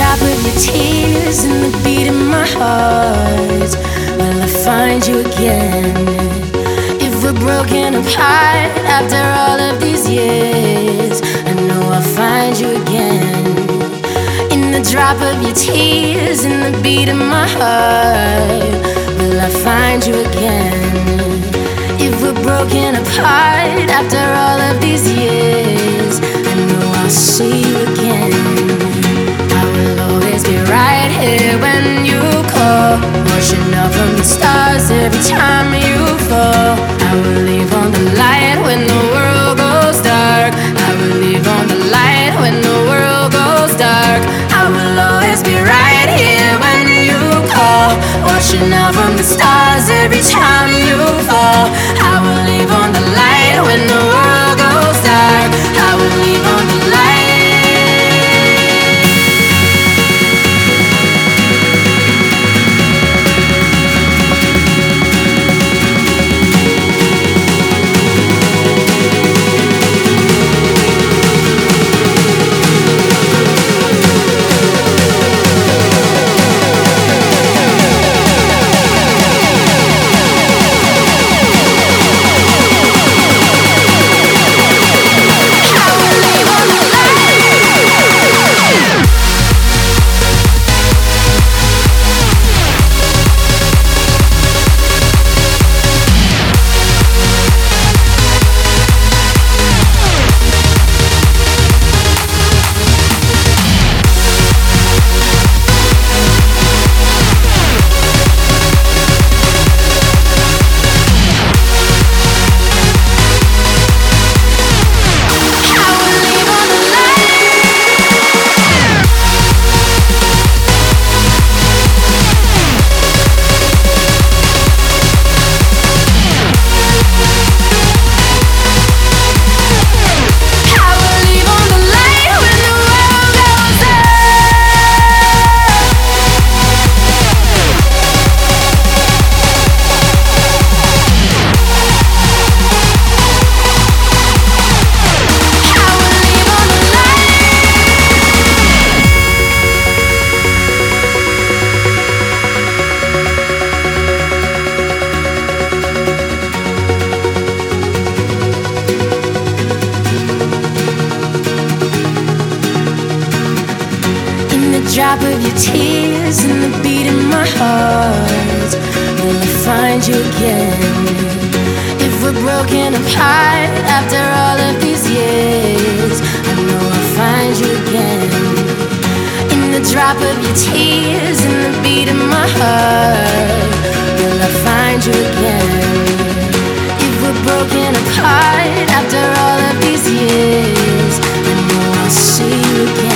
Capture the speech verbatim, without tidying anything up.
drop of your tears and the beat of my heart, will I find you again? If we're broken apart after all of these years, I know I'll find you again. In the drop of your tears and the beat of my heart, will I find you again? If we're broken apart after all of these years, I know I'll see you again. I will always be right here when you call, watching up from the stars every time you fall. I will leave on the light when the world goes dark. I will leave on the light when the world goes dark. I will always be right here when you call, watching out from the stars every time you fall. I will leave on the light when the world goes dark. I will leave on the light. Drop of your tears and the beat of my heart, will I find you again? If we're broken apart after all of these years, I know I'll find you again. In the drop of your tears and the beat of my heart, will I find you again? If we're broken apart after all of these years, I know I'll see you again.